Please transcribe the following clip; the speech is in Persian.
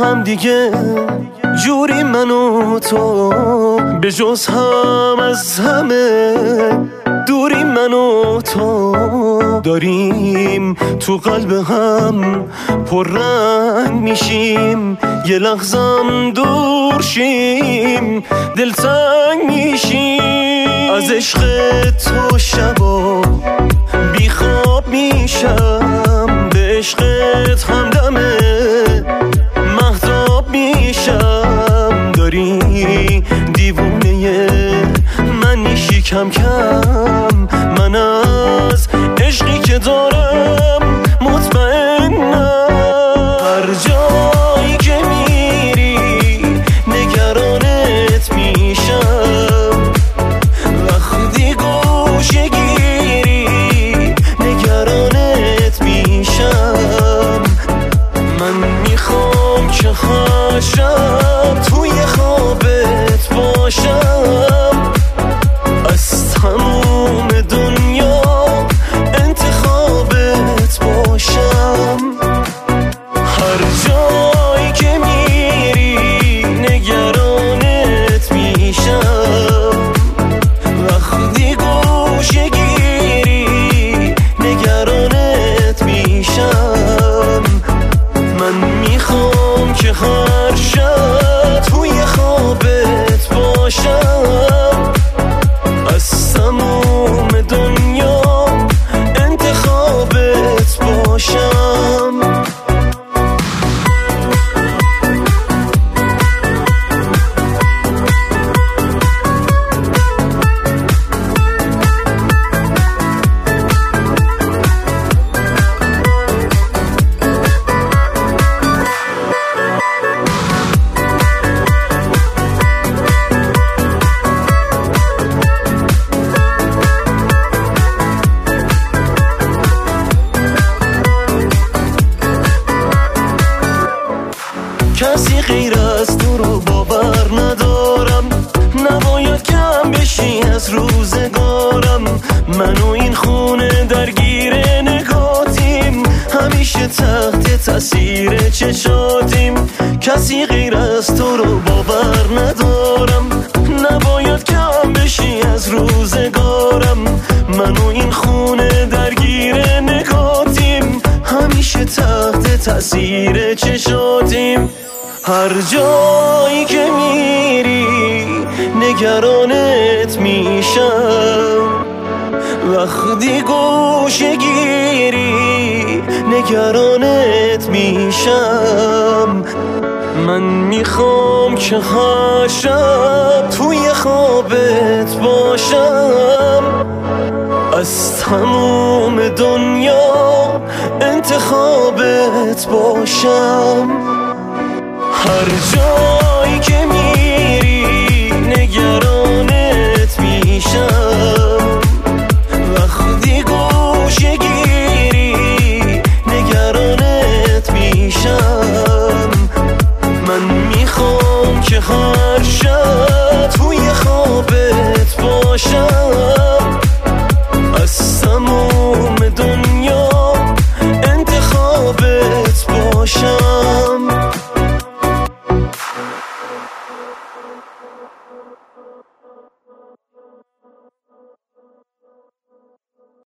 هم دیگه جوری من و تو، به جز هم از همه دوری من و تو، داریم تو قلب هم پررنگ میشیم، یه لحظم دور شیم دلتنگ میشیم. از عشق تو شبا بیخواب میشم، به عشقت همدمه مهتاب میشم. داری دیوونه من میشی کم کم، من از عشقی که دارم مطمئنم. هر جایی که میری نگرانت میشم، وقتی گوشه گیری نگرانت میشم. من میخوام که هر شب توی خوابت باشم، از تموم دنیا انتخابت باشم. هر جایی که میری نگرانت میشم، وقتی گوشه گیری نگرانت میشم. من میخوام که هر شب توی خوابت باشم، از تموم دنیا انتخابت باشم. کسی غیر از تو رو باور ندارم، نباید کم بشی از روزگارم. من و این خونه درگیر نگاتیم، همیشه تحت تاثیر چشاتیم. کسی غیر از تو رو باور ندارم، نباید کم بشی از روزگارم. من و این خونه درگیر نگاتیم، همیشه تحت تاثیر چشاتیم. هر جایی که میری نگرانت میشم، وقتی گوشه گیری نگرانت میشم. من میخوام که هر شب توی خوابت باشم، از تموم دنیا انتخابت باشم. هر جایی که